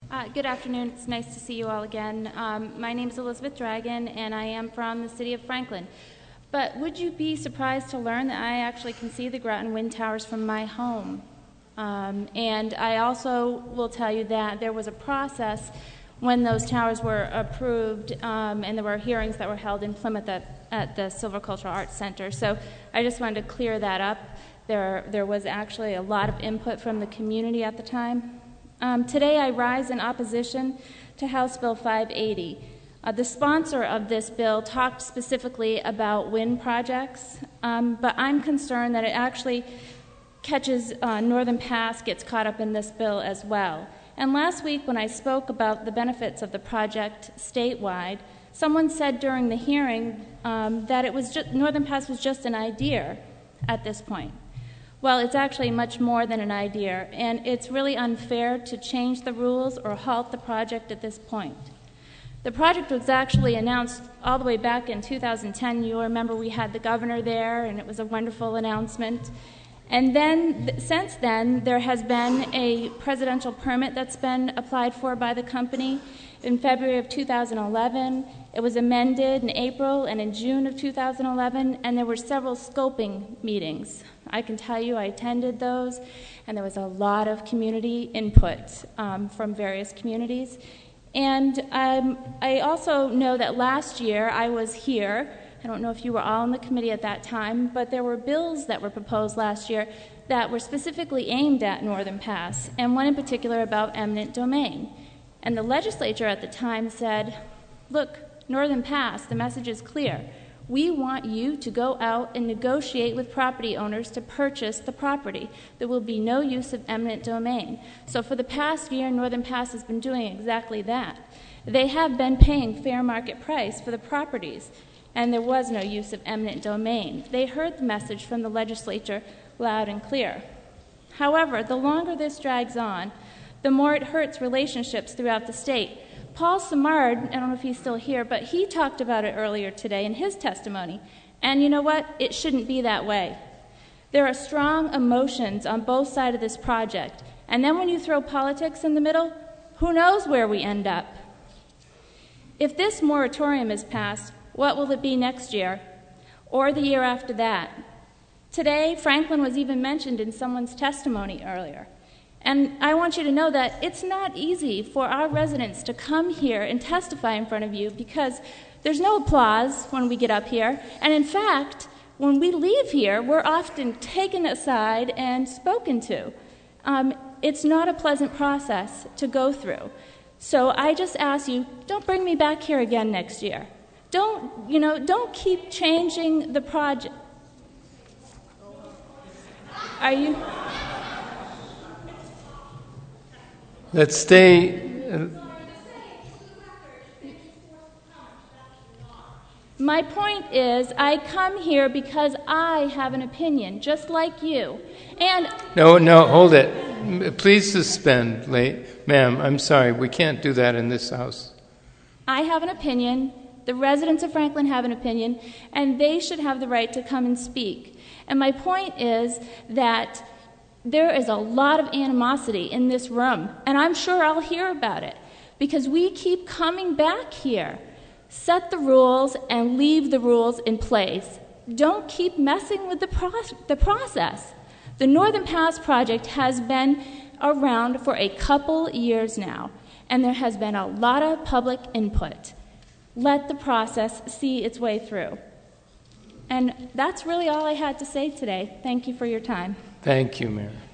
Good afternoon. It's nice to see you all again. My name is Elizabeth Dragon, and I am from the city of Franklin. But would you be surprised to learn that I actually can see the Groton Wind Towers from my home? And I also will tell you that there was a process when those towers were approved, and there were hearings that were held in Plymouth at the Silvicultural Arts Center. So I just wanted to clear that up. There was actually a lot of input from the community at the time. Today I rise in opposition to House Bill 580. The sponsor of this bill talked specifically about wind projects, but I'm concerned that it actually catches Northern Pass gets caught up in this bill as well. And last week when I spoke about the benefits of the project statewide, someone said during the hearing that it was Northern Pass was just an idea at this point. Well, it's actually much more than an idea, and it's really unfair to change the rules or halt the project at this point. The project was actually announced all the way back in 2010. You'll remember we had the governor there, and it was a wonderful announcement. And then, since then, there has been a presidential permit that's been applied for by the company in February of 2011. It was amended in April and in June of 2011, and there were several scoping meetings. I can tell you I attended those, and there was a lot of community input from various communities. And I also know that last year I was here. I don't know if you were all in the committee at that time, but there were bills that were proposed last year that were specifically aimed at Northern Pass, and one in particular about eminent domain. And the legislature at the time said, look, Northern Pass, the message is clear. We want you to go out and negotiate with property owners to purchase the property. There will be no use of eminent domain. So for the past year, Northern Pass has been doing exactly that. They have been paying fair market price for the properties, and there was no use of eminent domain. They heard the message from the legislature loud and clear. However, the longer this drags on, the more it hurts relationships throughout the state. Paul Simard, I don't know if he's still here, but he talked about it earlier today in his testimony. And you know what? It shouldn't be that way. There are strong emotions on both sides of this project. And then when you throw politics in the middle, who knows where we end up? If this moratorium is passed, what will it be next year? Or the year after that? Today, Franklin was even mentioned in someone's testimony earlier. And I want you to know that it's not easy for our residents to come here and testify in front of you because there's no applause when we get up here. And in fact, when we leave here, we're often taken aside and spoken to. It's not a pleasant process to go through. So I just ask you, don't bring me back here again next year. Don't keep changing the project. Are you? Let's stay. My point is, I come here because I have an opinion, just like you. And No, hold it. Please suspend, ma'am. I'm sorry, we can't do that in this house. I have an opinion. The residents of Franklin have an opinion, and they should have the right to come and speak. And my point is that there is a lot of animosity in this room, and I'm sure I'll hear about it, because we keep coming back here. Set the rules and leave the rules in place. Don't keep messing with the process. The Northern Pass project has been around for a couple years now, and there has been a lot of public input. Let the process see its way through. And that's really all I had to say today. Thank you for your time. Thank you, Mayor.